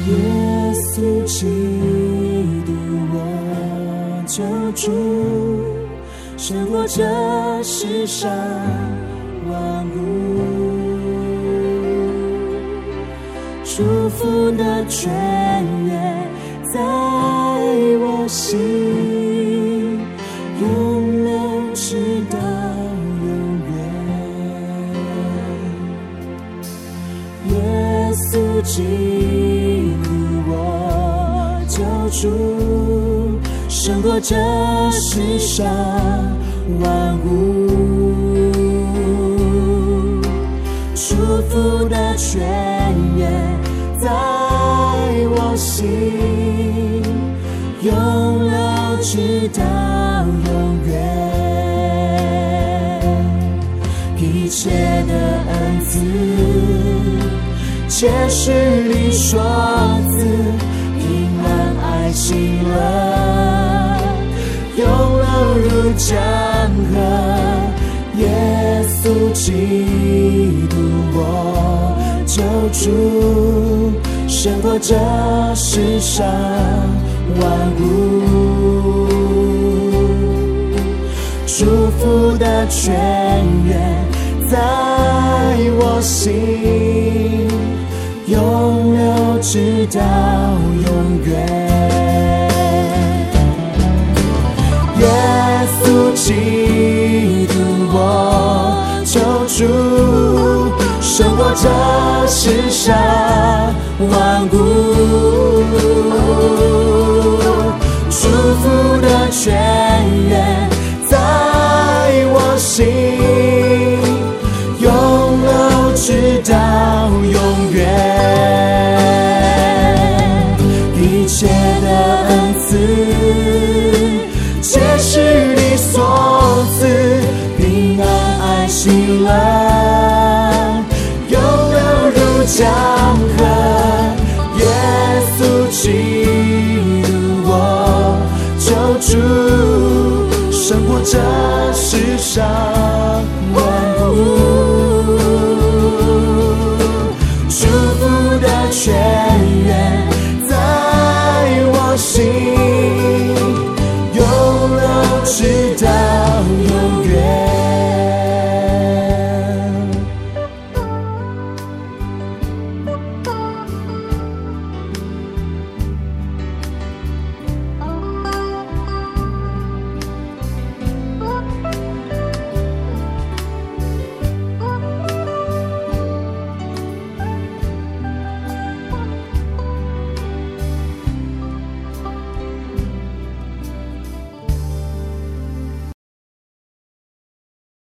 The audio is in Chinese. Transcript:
耶稣基督我救主，胜过这世上万物，祝福的泉源在我心，永流直到永远。耶稣基督我救主，胜过这世上万物，祝福的泉源在我心，永流直到永远。一切的恩赐皆是你所赐，平安爱喜乐永流如江河。耶稣基督我救主，胜过这世上万物，祝福的泉源在我心，永流直到永远。耶稣基督我救主，胜过这世上万物，祝福的泉源在我心，永流直到永远。一切的恩赐皆是你所赐，平安爱喜乐永流如江河。耶稣基督我救主，胜过这世上